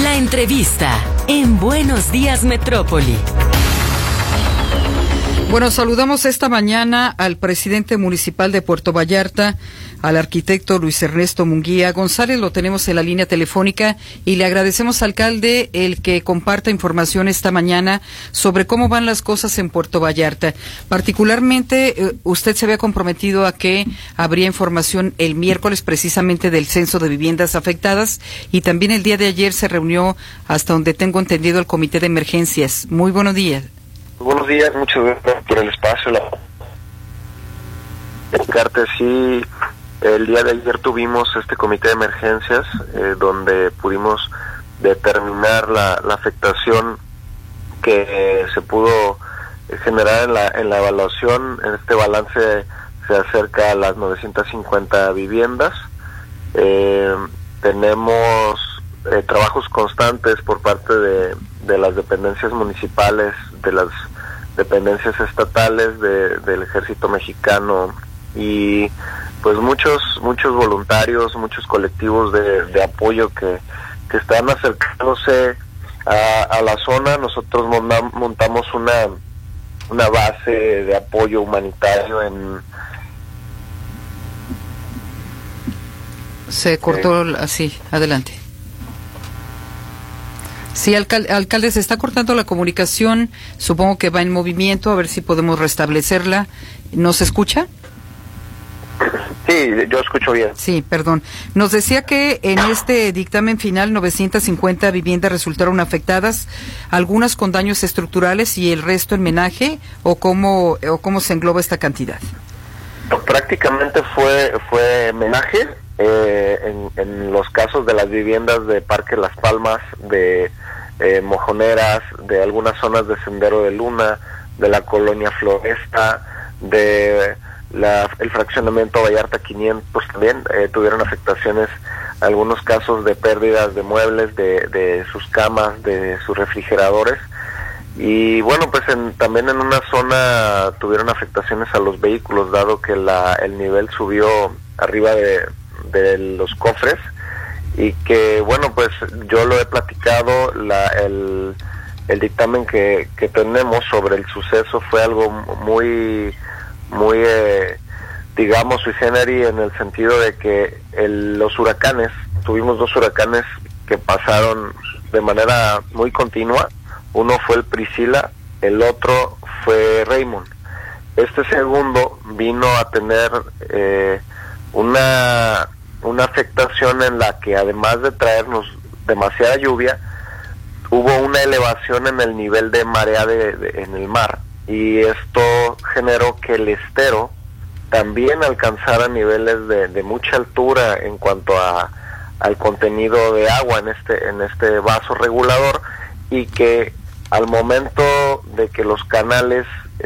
La entrevista en Buenos Días Metrópoli. Bueno, saludamos esta mañana al presidente municipal de Puerto Vallarta, al arquitecto Luis Ernesto Munguía González. Lo tenemos en la línea telefónica y le agradecemos, alcalde, el que comparta información esta mañana sobre cómo van las cosas en Puerto Vallarta. Particularmente, usted se había comprometido a que habría información el miércoles precisamente del censo de viviendas afectadas, y también el día de ayer se reunió, hasta donde tengo entendido, el comité de emergencias. Muy buenos días. Buenos días, muchas gracias por el espacio. Sí, el día de ayer tuvimos este comité de emergencias donde pudimos determinar la afectación que se pudo generar en la evaluación. En este balance se acerca a las 950 viviendas. Tenemos trabajos constantes por parte de las dependencias municipales, de las dependencias estatales, del Ejército Mexicano, y pues muchos voluntarios, muchos colectivos de apoyo que están acercándose a la zona. Nosotros montamos una base de apoyo humanitario Se cortó así, adelante. Sí, alcalde, se está cortando la comunicación, supongo que va en movimiento, a ver si podemos restablecerla. ¿Nos escucha? Sí, yo escucho bien. Sí, perdón. Nos decía que en este dictamen final 950 viviendas resultaron afectadas, algunas con daños estructurales y el resto en menaje, o cómo se engloba esta cantidad. Prácticamente fue menaje. En los casos de las viviendas de Parque Las Palmas, de Mojoneras, de algunas zonas de Sendero de Luna, de la Colonia Floresta, de el fraccionamiento Vallarta 500 también tuvieron afectaciones, algunos casos de pérdidas de muebles, de sus camas, de sus refrigeradores. Y bueno, pues también en una zona tuvieron afectaciones a los vehículos, dado que el nivel subió arriba de los cofres, y que bueno, pues yo lo he platicado, el dictamen que tenemos sobre el suceso fue algo muy digamos sui generis, en el sentido de que los huracanes, tuvimos 2 huracanes que pasaron de manera muy continua. Uno fue el Priscila, el otro fue Raymond. Este segundo vino a tener una afectación en la que, además de traernos demasiada lluvia, hubo una elevación en el nivel de marea en el mar, y esto generó que el estero también alcanzara niveles de mucha altura en cuanto al contenido de agua en este vaso regulador, y que al momento de que los canales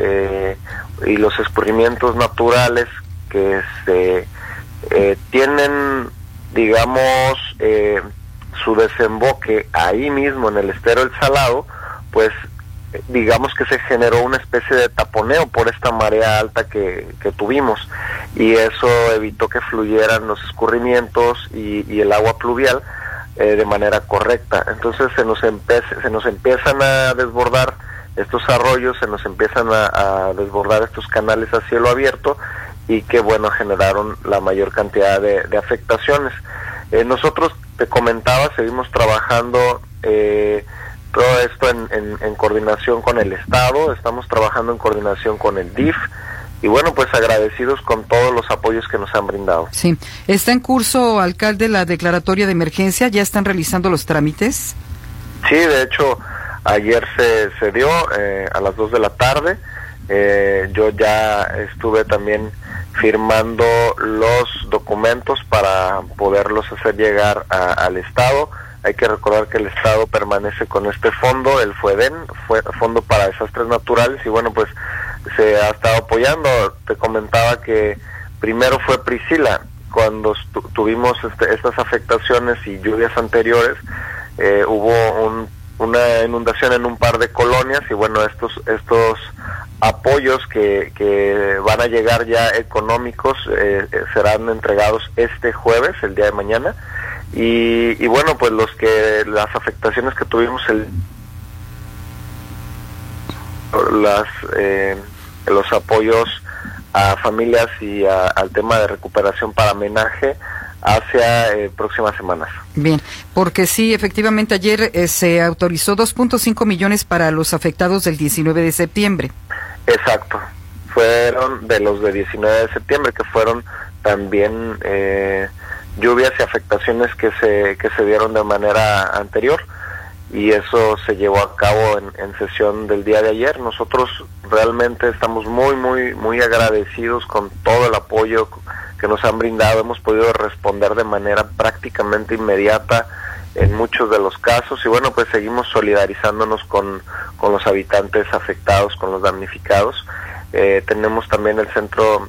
y los escurrimientos naturales que se tienen, digamos, su desemboque ahí mismo en el estero El Salado, pues digamos que se generó una especie de taponeo por esta marea alta que tuvimos, y eso evitó que fluyeran los escurrimientos y el agua pluvial de manera correcta. Entonces se nos empiezan a desbordar estos arroyos, se nos empiezan a desbordar estos canales a cielo abierto, y que bueno, generaron la mayor cantidad de afectaciones. Nosotros, te comentaba, seguimos trabajando todo esto en coordinación con el Estado, estamos trabajando en coordinación con el DIF, y bueno, pues agradecidos con todos los apoyos que nos han brindado. Sí. ¿Está en curso, alcalde, la declaratoria de emergencia? ¿Ya están realizando los trámites? Sí, de hecho, ayer se dio a las 2 de la tarde. Yo ya estuve también firmando los documentos para poderlos hacer llegar al Estado. Hay que recordar que el Estado permanece con este fondo, el FUEDEN, Fondo para Desastres Naturales, y bueno, pues se ha estado apoyando. Te comentaba que primero fue Priscila, cuando tuvimos estas afectaciones y lluvias anteriores, hubo una inundación en un par de colonias, y bueno, estos apoyos que van a llegar ya económicos serán entregados este jueves, el día de mañana, y bueno, pues las afectaciones que tuvimos los apoyos a familias y al tema de recuperación para homenaje hacia próximas semanas. Bien, porque sí, efectivamente ayer se autorizó 2.5 millones para los afectados del 19 de septiembre. Exacto, fueron de los de 19 de septiembre, que fueron también lluvias y afectaciones que se dieron de manera anterior, y eso se llevó a cabo en sesión del día de ayer. Nosotros realmente estamos muy agradecidos con todo el apoyo que nos han brindado. Hemos podido responder de manera prácticamente inmediata en muchos de los casos, y bueno, pues seguimos solidarizándonos con los habitantes afectados, con los damnificados. Tenemos también el centro,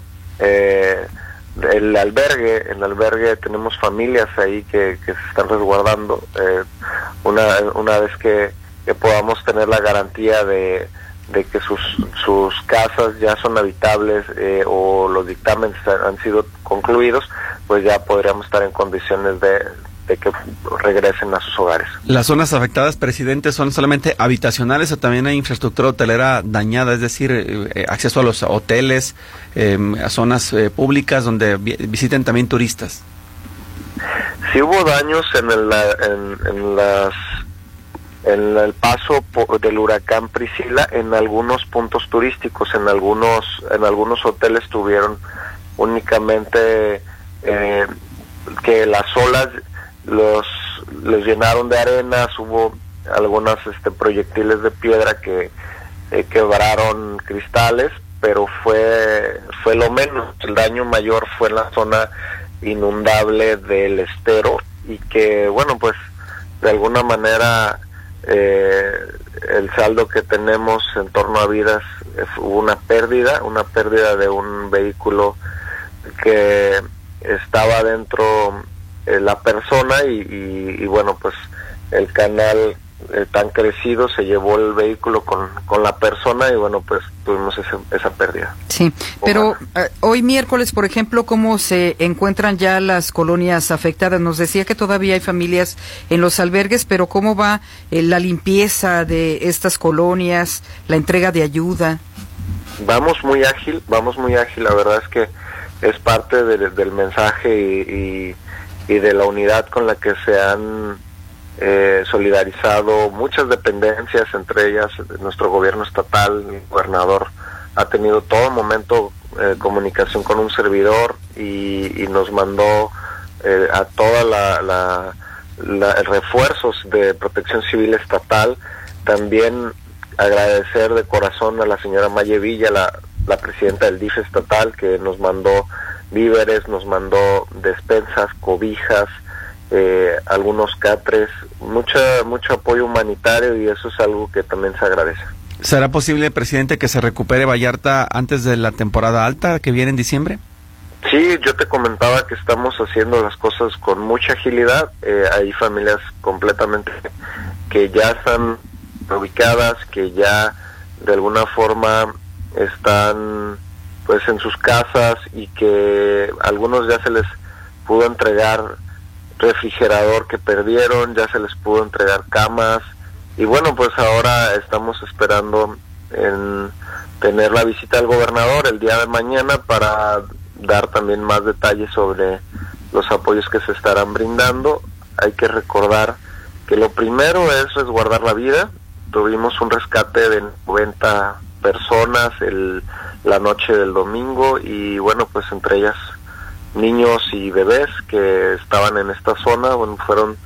el albergue tenemos familias ahí que se están resguardando. Una vez que podamos tener la garantía de que sus casas ya son habitables, o los dictámenes han sido concluidos, pues ya podríamos estar en condiciones de que regresen a sus hogares. ¿Las zonas afectadas, presidente, son solamente habitacionales o también hay infraestructura hotelera dañada? Es decir, acceso a los hoteles, a zonas públicas donde visiten también turistas. Sí hubo daños en el paso del huracán Priscila en algunos puntos turísticos. En algunos hoteles tuvieron únicamente que las olas los llenaron de arenas. Hubo algunas proyectiles de piedra que quebraron cristales, pero fue lo menos. El daño mayor fue en la zona inundable del estero, y que bueno, pues de alguna manera el saldo que tenemos en torno a vidas, hubo una pérdida de un vehículo que estaba dentro la persona, y bueno, pues el canal tan crecido se llevó el vehículo con la persona, y bueno, pues tuvimos esa pérdida. Sí, pero hoy miércoles, por ejemplo, ¿cómo se encuentran ya las colonias afectadas? Nos decía que todavía hay familias en los albergues, pero ¿cómo va la limpieza de estas colonias, la entrega de ayuda? Vamos muy ágil, la verdad es que es parte del mensaje y de la unidad con la que se han solidarizado muchas dependencias, entre ellas nuestro gobierno estatal. El gobernador ha tenido todo momento comunicación con un servidor, y nos mandó a toda refuerzos de protección civil estatal. También agradecer de corazón a la señora Maye Villa, la presidenta del DIF estatal, que nos mandó víveres, nos mandó despensas, cobijas, algunos catres, mucho apoyo humanitario, y eso es algo que también se agradece. ¿Será posible, presidente, que se recupere Vallarta antes de la temporada alta que viene en diciembre? Sí, yo te comentaba que estamos haciendo las cosas con mucha agilidad. Hay familias completamente que ya están ubicadas, que ya de alguna forma están pues en sus casas, y que algunos ya se les pudo entregar refrigerador que perdieron, ya se les pudo entregar camas, y bueno, pues ahora estamos esperando en tener la visita del gobernador el día de mañana para dar también más detalles sobre los apoyos que se estarán brindando. Hay que recordar que lo primero es resguardar la vida. Tuvimos un rescate de 90 personas la noche del domingo, y bueno, pues entre ellas niños y bebés que estaban en esta zona. Bueno, fueron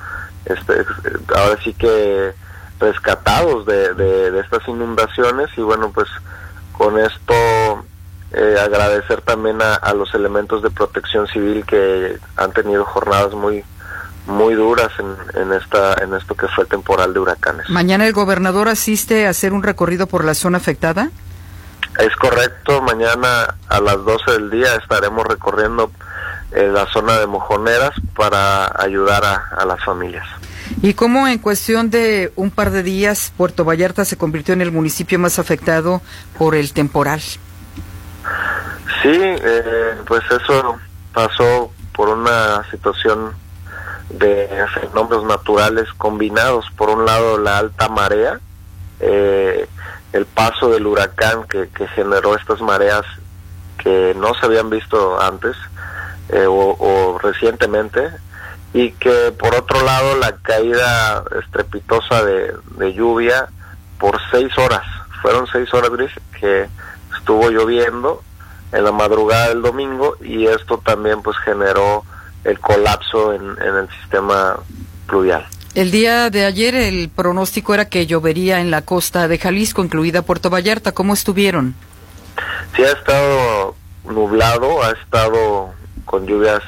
ahora sí que rescatados de estas inundaciones, y bueno, pues con esto agradecer también a los elementos de protección civil que han tenido jornadas muy duras en esto que fue el temporal de huracanes. ¿Mañana el gobernador asiste a hacer un recorrido por la zona afectada? Es correcto, mañana a las 12 del día estaremos recorriendo la zona de Mojoneras para ayudar a las familias. ¿Y cómo en cuestión de un par de días Puerto Vallarta se convirtió en el municipio más afectado por el temporal? Sí, pues eso pasó por una situación fenómenos naturales combinados. Por un lado, la alta marea, el paso del huracán que generó estas mareas que no se habían visto antes o recientemente, y que por otro lado la caída estrepitosa de lluvia por 6 horas. Fueron 6 horas, Gris, que estuvo lloviendo en la madrugada del domingo, y esto también pues generó el colapso en el sistema pluvial. El día de ayer el pronóstico era que llovería en la costa de Jalisco, incluida Puerto Vallarta. ¿Cómo estuvieron? Sí, ha estado nublado, ha estado con lluvias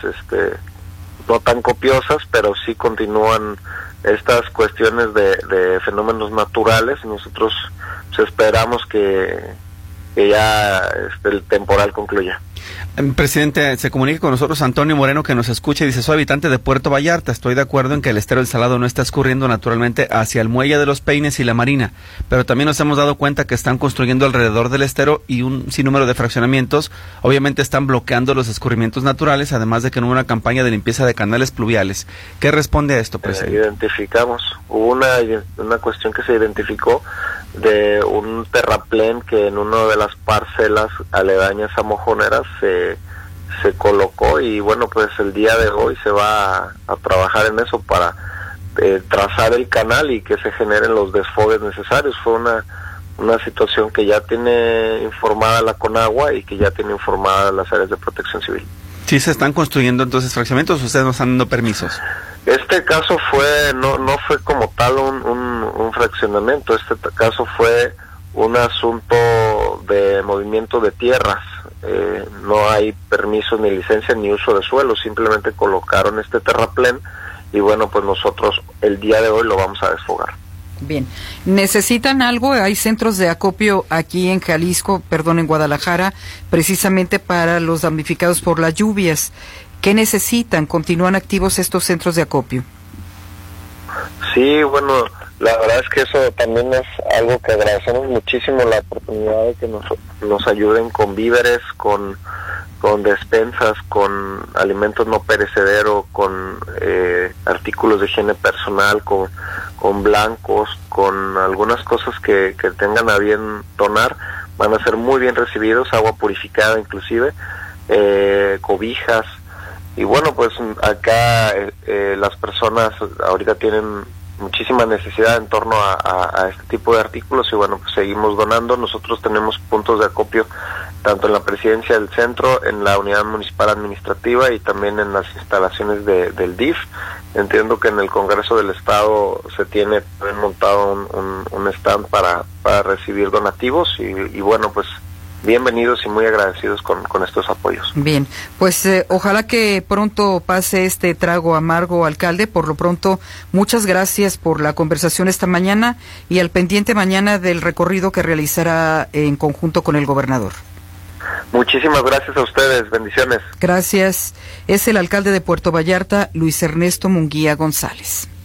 no tan copiosas, pero sí continúan estas cuestiones de fenómenos naturales. Nosotros pues, esperamos que ya el temporal concluya. Presidente, se comunica con nosotros Antonio Moreno, que nos escucha y dice: soy habitante de Puerto Vallarta, estoy de acuerdo en que el estero del Salado no está escurriendo naturalmente hacia el muelle de los Peines y la Marina, pero también nos hemos dado cuenta que están construyendo alrededor del estero y un sinnúmero de fraccionamientos, obviamente están bloqueando los escurrimientos naturales, además de que no hubo una campaña de limpieza de canales pluviales. ¿Qué responde a esto, presidente? Identificamos, hubo una cuestión que se identificó de un terraplén que en una de las parcelas aledañas a Mojoneras se colocó, y bueno, pues el día de hoy se va a trabajar en eso para trazar el canal y que se generen los desfogues necesarios. Fue una situación que ya tiene informada la Conagua y que ya tiene informada las áreas de protección civil. ¿Sí se están construyendo entonces fraccionamientos o ustedes no están dando permisos? Este caso no fue como tal un fraccionamiento. Este caso fue un asunto de movimiento de tierras. No hay permiso ni licencia ni uso de suelo, simplemente colocaron este terraplén y bueno, pues nosotros el día de hoy lo vamos a desfogar. Bien, ¿necesitan algo? Hay centros de acopio aquí en en Guadalajara, precisamente para los damnificados por las lluvias. ¿Qué necesitan? ¿Continúan activos estos centros de acopio? Sí, bueno, la verdad es que eso también es algo que agradecemos muchísimo, la oportunidad de que nos ayuden con víveres, con despensas, con alimentos no perecederos, con artículos de higiene personal, con blancos, con algunas cosas que tengan a bien donar. Van a ser muy bien recibidos, agua purificada inclusive, cobijas. Y bueno, pues acá las personas ahorita tienen muchísima necesidad en torno a este tipo de artículos y bueno, pues seguimos donando. Nosotros tenemos puntos de acopio tanto en la presidencia del centro, en la unidad municipal administrativa y también en las instalaciones del DIF. Entiendo que en el Congreso del Estado se tiene montado un stand para recibir donativos y bueno, pues bienvenidos y muy agradecidos con estos apoyos. Bien, pues ojalá que pronto pase este trago amargo, alcalde. Por lo pronto, muchas gracias por la conversación esta mañana y al pendiente mañana del recorrido que realizará en conjunto con el gobernador. Muchísimas gracias a ustedes, bendiciones. Gracias. Es el alcalde de Puerto Vallarta, Luis Ernesto Munguía González.